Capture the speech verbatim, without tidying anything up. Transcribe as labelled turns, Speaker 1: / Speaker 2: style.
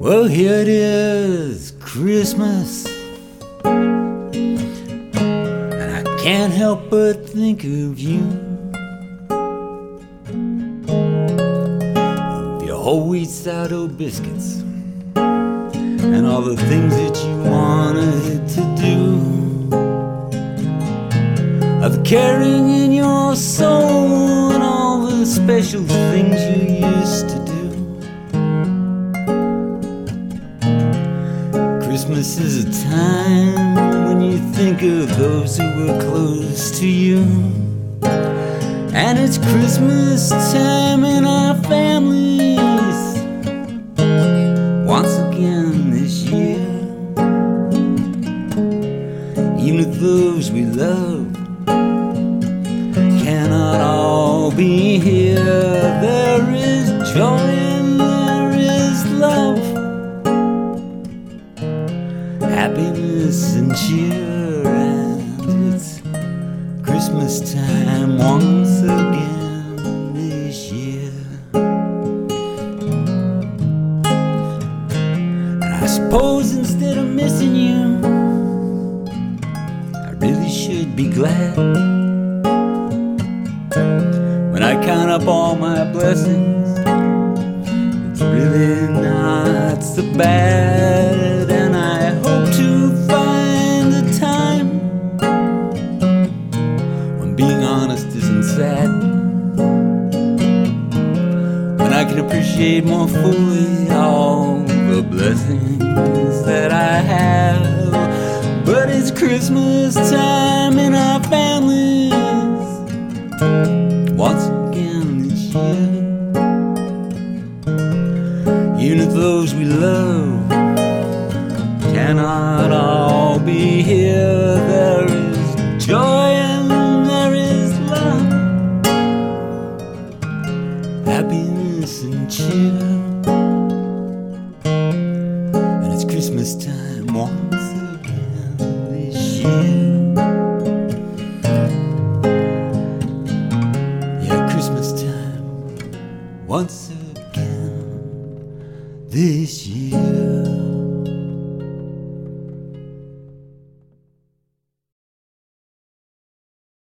Speaker 1: Well, here it is, Christmas, and I can't help but think of you, of your whole wheat sourdough biscuits, and all the things that you wanted to do, of the caring in your soul and all the special things you used to do. Christmas is a time when you think of those who were close to you, and it's Christmas time in our families once again this year. Even if those we love cannot all be here, there is joy and there is love, happiness and cheer, and it's Christmas time once again this year. And I suppose instead of missing you, I really should be glad when I count up all my blessings. It's really not so bad, and I hope to find a time when being honest isn't sad, when I can appreciate more fully all the blessings that I have. But it's Christmas time in our families once again this year. Even if those we love cannot all be here, there is joy and there is love, happiness and cheer, and it's Christmas time once again this year. Yeah, Christmas time once again this year.